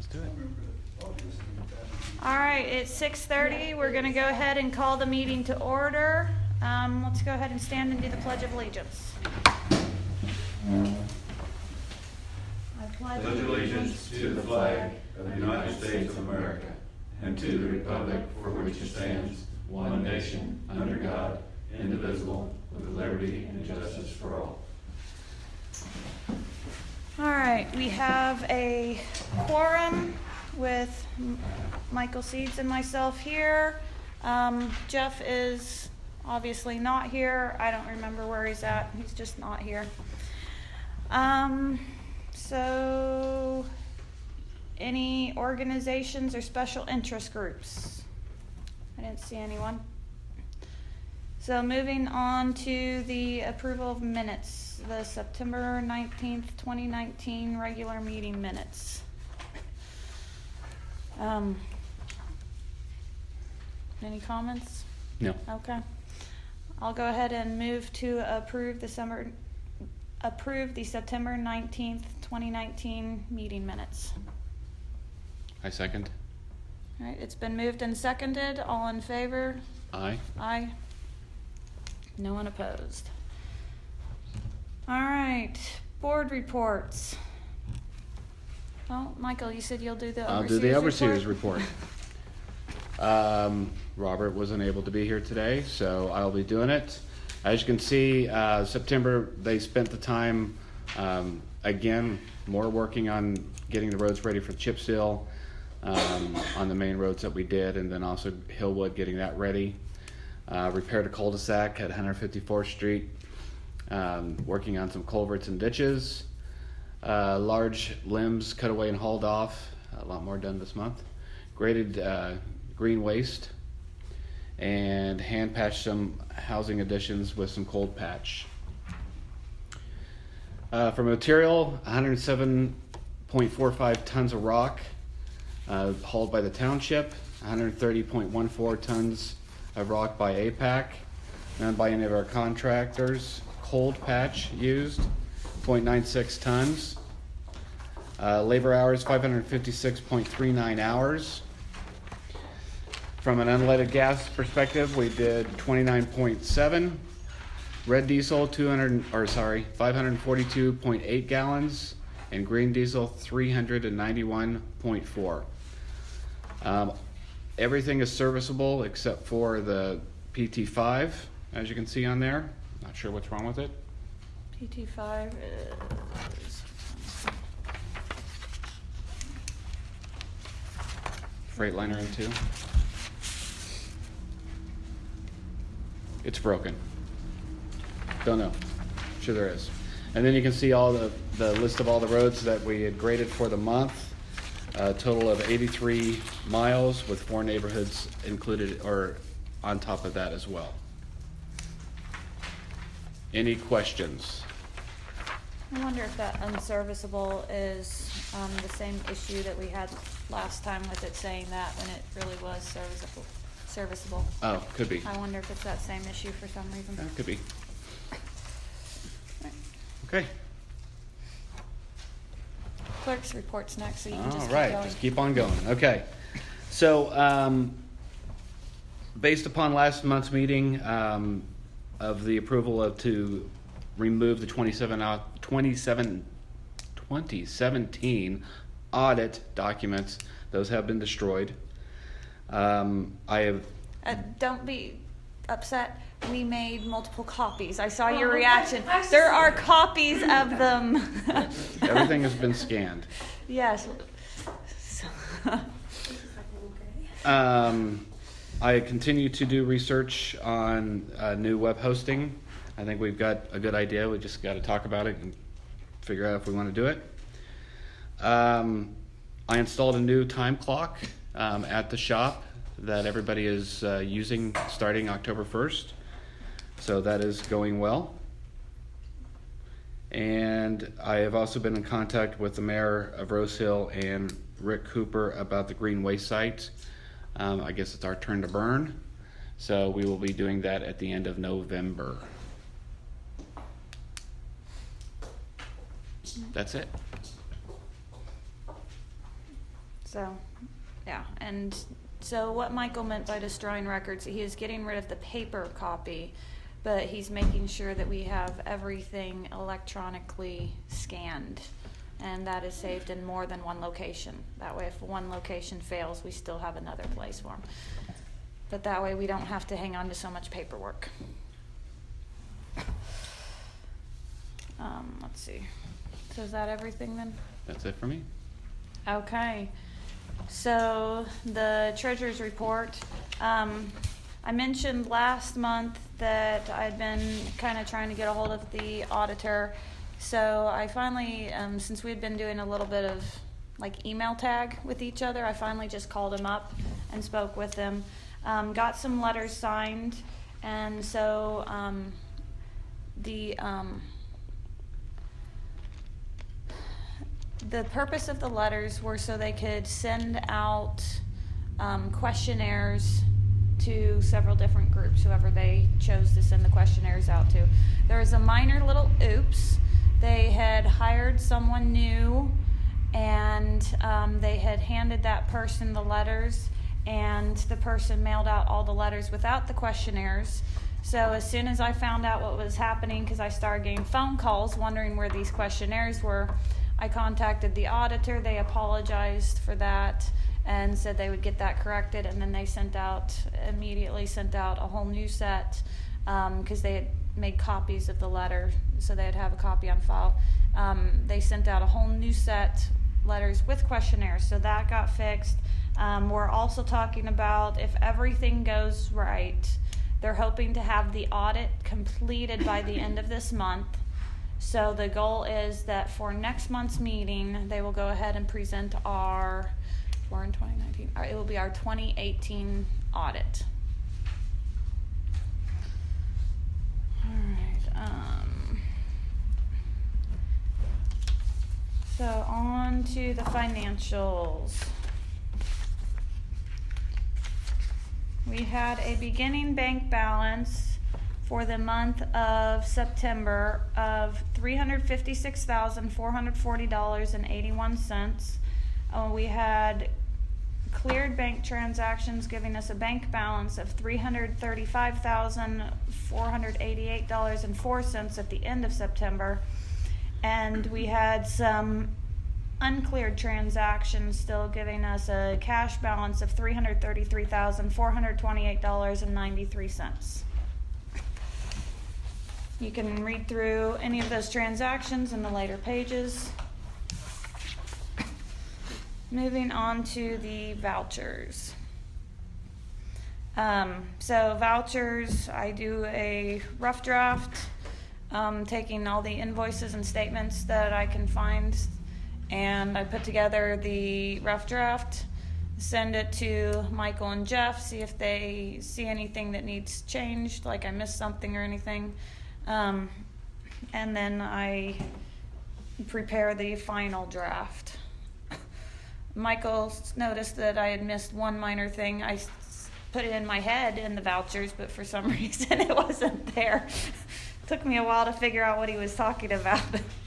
do it. All right, it's 6:30. We're going to go ahead and call the meeting to order. Let's go ahead and stand and do the Pledge of Allegiance. I pledge allegiance to the flag of the United States of America and to the republic for which it stands, one nation, under God, indivisible, with liberty and justice for all. All right, we have a quorum with Michael Seeds and myself here. Jeff is obviously not here. I don't remember where he's at. He's just not here. So any organizations or special interest groups? I didn't see anyone. So moving on to the approval of minutes, the September 19th, 2019 regular meeting minutes. Any comments? No. Okay. I'll go ahead and move to approve the September 19th, 2019 meeting minutes. I second. All right, it's been moved and seconded. All in favor? Aye. Aye. No one opposed. All right, board reports. Well, Michael, you said you'll do the I'll do the Overseers report. Robert wasn't able to be here today, so I'll be doing it. As you can see, September, they spent the time, again, more working on getting the roads ready for chip seal on the main roads that we did, and then also Hillwood, getting that ready. Repaired a cul-de-sac at 154th Street, working on some culverts and ditches. Large limbs cut away and hauled off, a lot more done this month. Graded green waste, and hand patched some housing additions with some cold patch. For material, 107.45 tons of rock hauled by the township, 130.14 tons of rock by APAC, none by any of our contractors. Cold patch used, 0.96 tons. Labor hours, 556.39 hours. From an unleaded gas perspective, we did 29.7. Red diesel, 542.8 gallons, and green diesel, 391.4. Everything is serviceable except for the PT5, as you can see on there. Not sure what's wrong with it. PT5 is Freightliner M2. It's broken. Don't know. Sure there is. And then you can see all the list of all the roads that we had graded for the month. A total of 83 miles with 4 neighborhoods included or on top of that as well. Any questions? I wonder if that unserviceable is the same issue that we had last time with it saying that when it really was serviceable. Oh, could be. I wonder if it's that same issue for some reason. That could be. Okay. Clerk's report's next, so you can just keep going. Just keep on going. Okay. So, based upon last month's meeting of the approval to remove the 2017 audit documents, those have been destroyed. I have. Don't be upset. We made multiple copies. I saw your reaction. There are copies of them. Everything has been scanned. Yes. I continue to do research on new web hosting. I think we've got a good idea. We just got to talk about it and figure out if we want to do it. I installed a new time clock at the shop that everybody is using starting October 1st. So that is going well. And I have also been in contact with the mayor of Rose Hill and Rick Cooper about the green waste site. I guess it's our turn to burn. So we will be doing that at the end of November. That's it. So, yeah, and so what Michael meant by destroying records, he is getting rid of the paper copy, but he's making sure that we have everything electronically scanned, and that is saved in more than one location. That way, if one location fails, we still have another place for them. But that way, we don't have to hang on to so much paperwork. Let's see. So is that everything then? That's it for me. Okay. So the treasurer's report. I mentioned last month that I'd been kind of trying to get a hold of the auditor. So I finally, since we'd been doing a little bit of like email tag with each other, I finally just called him up and spoke with him. Got some letters signed, and so the purpose of the letters were so they could send out questionnaires to several different groups, whoever they chose to send the questionnaires out to. There was a minor little oops. They had hired someone new, and they had handed that person the letters, and the person mailed out all the letters without the questionnaires. So as soon as I found out what was happening, because I started getting phone calls wondering where these questionnaires were, I contacted the auditor. They apologized for that and said they would get that corrected, and then they immediately sent out a whole new set, because they had made copies of the letter, so they'd have a copy on file. They sent out a whole new set letters with questionnaires, so that got fixed. We're also talking about, if everything goes right, they're hoping to have the audit completed by the end of this month. So the goal is that for next month's meeting, they will go ahead and present we're in 2019, it will be our 2018 audit. All right. So on to the financials. We had a beginning bank balance for the month of September of $356,440.81. We had cleared bank transactions giving us a bank balance of $335,488.04 at the end of September. And we had some uncleared transactions still giving us a cash balance of $333,428.93. You can read through any of those transactions in the later pages. Moving on to the vouchers. So vouchers, I do a rough draft, taking all the invoices and statements that I can find, and I put together the rough draft, send it to Michael and Jeff, see if they see anything that needs changed, like I missed something or anything. And then I prepare the final draft. Michael noticed that I had missed one minor thing. I put it in my head in the vouchers, but for some reason it wasn't there. Took me a while to figure out what he was talking about.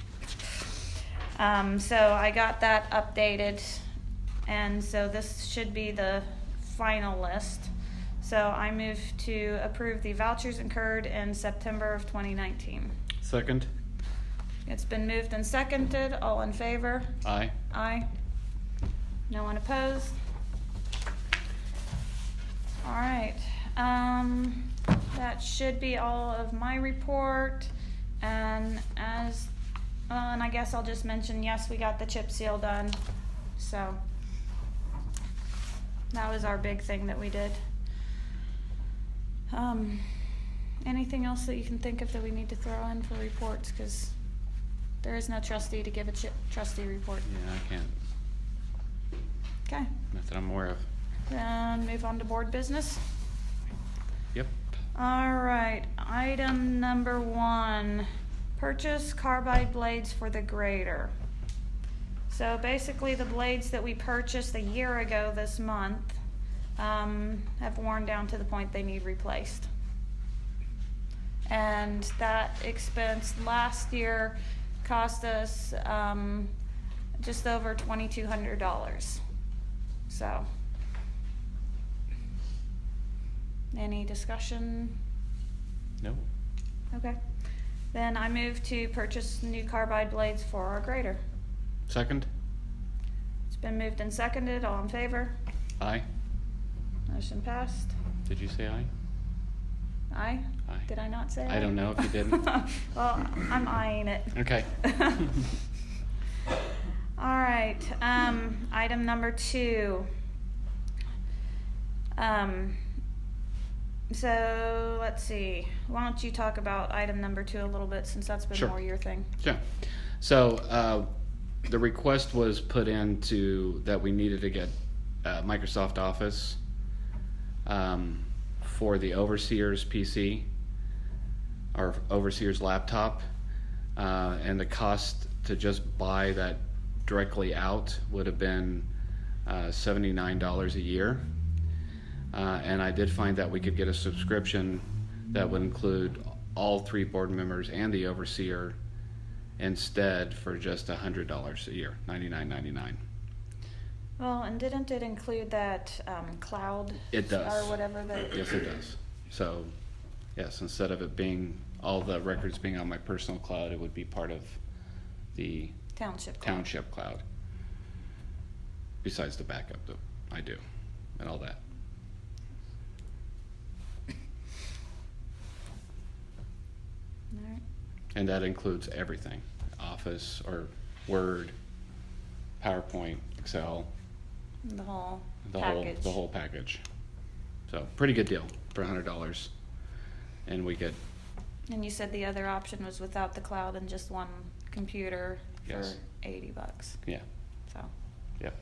So I got that updated, and so this should be the final list. So I move to approve the vouchers incurred in September of 2019. Second. It's been moved and seconded. All in favor? Aye. Aye. No one opposed? All right. That should be all of my report. And I guess I'll just mention, yes, we got the chip seal done. So that was our big thing that we did. Anything else that you can think of that we need to throw in for reports? Because there is no trustee to give a trustee report. Yeah, I can't. Okay. Not that I'm aware of. Then move on to board business. Yep. All right. Item number 1, purchase carbide blades for the grader. So basically the blades that we purchased a year ago this month have worn down to the point they need replaced. And that expense last year cost us just over $2,200. So, any discussion? No. Okay. Then I move to purchase new carbide blades for our grader. Second? It's been moved and seconded. All in favor? Aye. Motion passed. Did you say aye? Aye? Aye. Did I not say I aye? don't know if you didn't. Well, I'm eyeing it. Okay. All right, item number 2. So let's see. Why don't you talk about item number 2 a little bit, since that's been Sure. more your thing. Yeah. So the request was put into that we needed to get Microsoft Office for the overseer's PC, or overseer's laptop, and the cost to just buy that directly out would have been $79 a year. And I did find that we could get a subscription that would include all 3 board members and the overseer instead for just $100 a year, $99.99. Well, and didn't it include that cloud? It does. Or whatever that. Yes, it does. So, yes, instead of it being all the records being on my personal cloud, it would be part of the Township cloud. township cloud. Besides the backup that I do and all that. All right. And that includes everything: Office or Word, PowerPoint, Excel, The whole the package. whole package. So pretty good deal for $100, and we get And you said the other option was without the cloud and just one computer Yes. for $80. yeah, So. yep.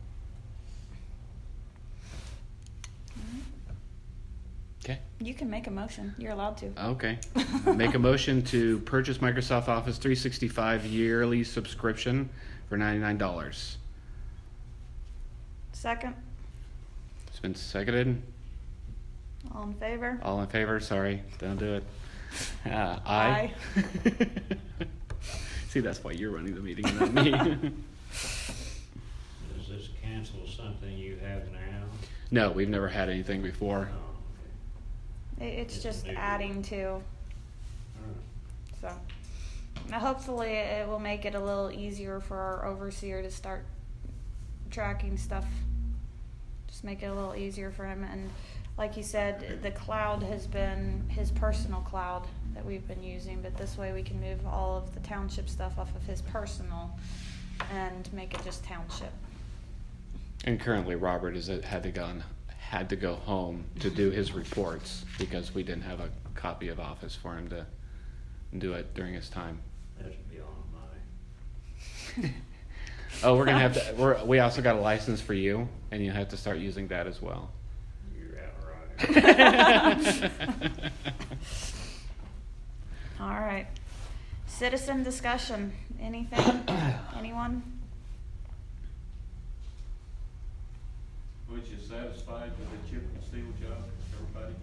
Okay. You can make a motion. You're allowed to. Okay. Make a motion to purchase Microsoft Office 365 yearly subscription for $99. Second. It's been seconded. All in favor? All in favor? Sorry, don't do it. Aye. See, that's why you're running the meeting, not me. Does this cancel something you have now? No, we've never had anything before. Oh, It's It's just a new adding to, okay. All so. Now hopefully it will make it a little easier for our overseer to start tracking stuff. Just make it a little easier for him. And like you said, the cloud has been his personal cloud that we've been using, but this way we can move all of the township stuff off of his personal and make it just township. And currently, Robert had to go home to do his reports because we didn't have a copy of Office for him to do it during his time. That's beyond my. Oh, we're gonna have to. We also got a license for you, and you have to start using that as well. You're outright. All right. Citizen discussion. Anything? Anyone? Was you satisfied with the chip and seal job, everybody?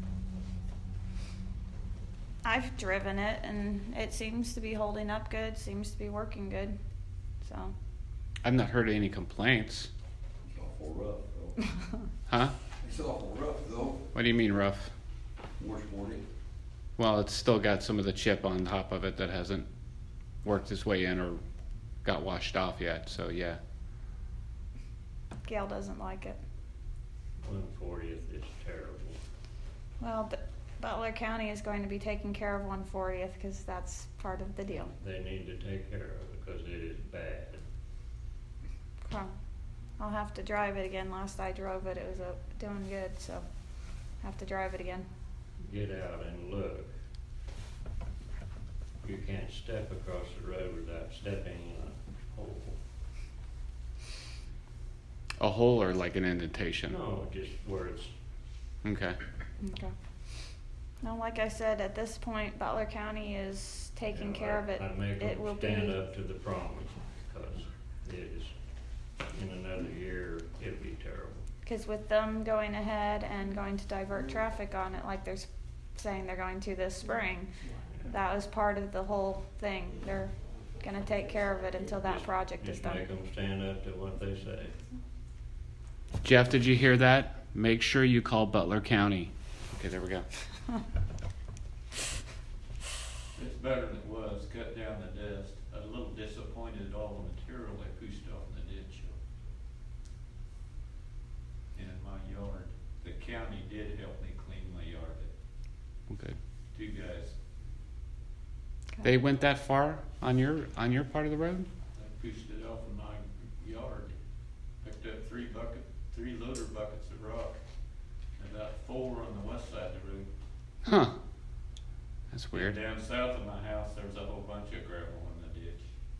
I've driven it and it seems to be holding up good, seems to be working good. So, I've not heard any complaints. It's awful rough, though. Huh? It's awful rough, though. What do you mean rough? More sporty. Well, it's still got some of the chip on top of it that hasn't worked its way in or got washed off yet. So yeah. Gail doesn't like it. 140th is terrible. Well, Butler County is going to be taking care of 140th because that's part of the deal. They need to take care of it because it is bad. Well, I'll have to drive it again. Last I drove it, it was doing good, so have to drive it again. Get out and look. You can't step across the road without stepping in a hole. A hole or like an indentation? No, just where it's, Okay. Okay. Now, like I said, at this point, Butler County is taking care of it. I'd make It will them stand be, up to the promise because it is, in another year, it'll be terrible. because with them going ahead and going to divert traffic on it, like they're saying they're going to this spring, that was part of the whole thing. They're gonna take care of it until that project is Just done. make them stand up to what they say. Jeff, did you hear that? Make sure you call Butler County. Okay, there we go. It's better than it was, cut down the dust. A little disappointed at all the material they pushed off in the ditch. And in my yard, the county did help me clean my yard. Okay. 2 guys, They went that far on your part of the road? I pushed it off in my yard. Picked up 3 loader buckets of rock. And about 4 on the west side of the road. Huh. That's And weird. down south of my house, there was a whole bunch of gravel in the ditch.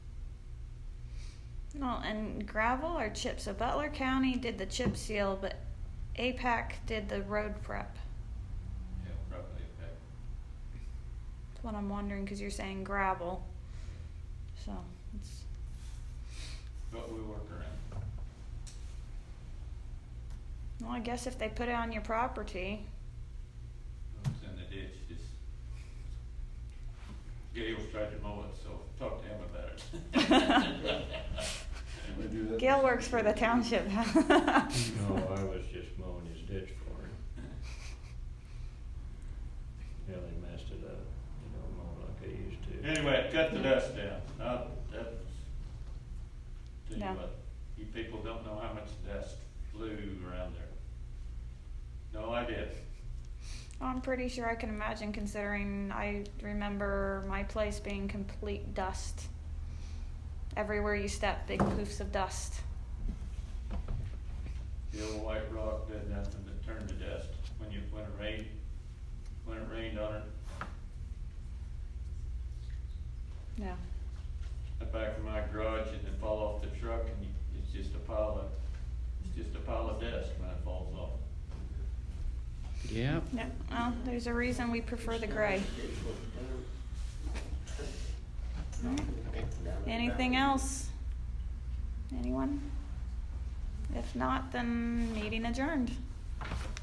Well, and gravel or chip? So Butler County did the chip seal, but APAC did the road prep. Yeah, probably about. That's what I'm wondering, because you're saying gravel. So it's, But we work around. well, I guess if they put it on your property, It was in the ditch, just. Gale's tried to mow it, so talk to him about it. They do that. Gail works for the township. No, I was just mowing his ditch for him. Yeah, they messed it up, mow like they used to. Anyway, cut the dust down. Tell you Yeah. what, you people don't know how much dust flew around there. No idea. I'm pretty sure I can imagine, considering I remember my place being complete dust. Everywhere you step, big poofs of dust. The old white rock did nothing but turn to dust when it rained on it. Yeah. The back of my garage and then fall off the truck and it's just a pile of dust when it falls off. Yep. Yep. Well, there's a reason we prefer the gray. Alright. Anything else? Anyone? If not, then meeting adjourned.